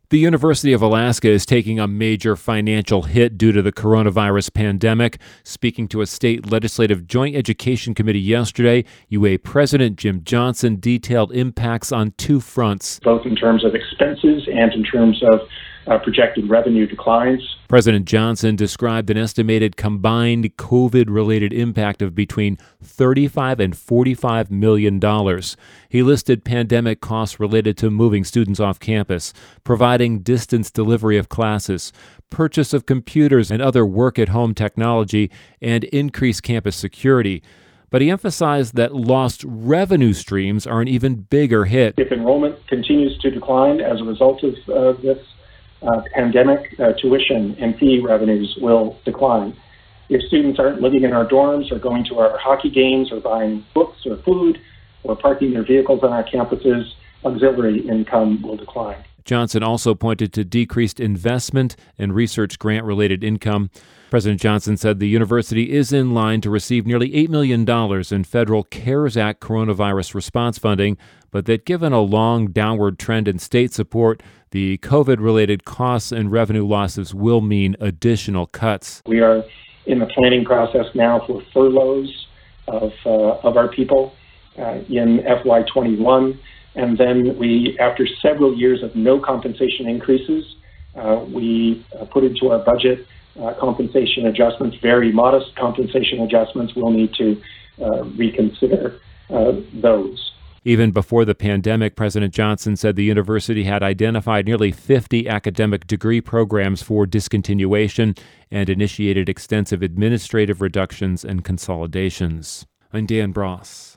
The University of Alaska is taking a major financial hit due to the coronavirus pandemic. Speaking to a state legislative joint education committee yesterday, UA President Jim Johnson detailed impacts on two fronts. Both in terms of expenses and in terms of projected revenue declines. President Johnson described an estimated combined COVID-related impact of between $35 and $45 million. He listed pandemic costs related to moving students off campus, providing distance delivery of classes, purchase of computers and other work-at-home technology, and increased campus security. But he emphasized that lost revenue streams are an even bigger hit. If enrollment continues to decline as a result of this pandemic, tuition and fee revenues will decline. If students aren't living in our dorms or going to our hockey games or buying books or food or parking their vehicles on our campuses, auxiliary income will decline. Johnson also pointed to decreased investment and research grant-related income. President Johnson said the university is in line to receive nearly $8 million in federal CARES Act coronavirus response funding, but that given a long downward trend in state support, the COVID-related costs and revenue losses will mean additional cuts. We are in the planning process now for furloughs of our people in FY21. And then we, after several years of no compensation increases, we put into our budget compensation adjustments, very modest compensation adjustments. We'll need to reconsider those. Even before the pandemic, President Johnson said the university had identified nearly 50 academic degree programs for discontinuation and initiated extensive administrative reductions and consolidations. I'm Dan Bross.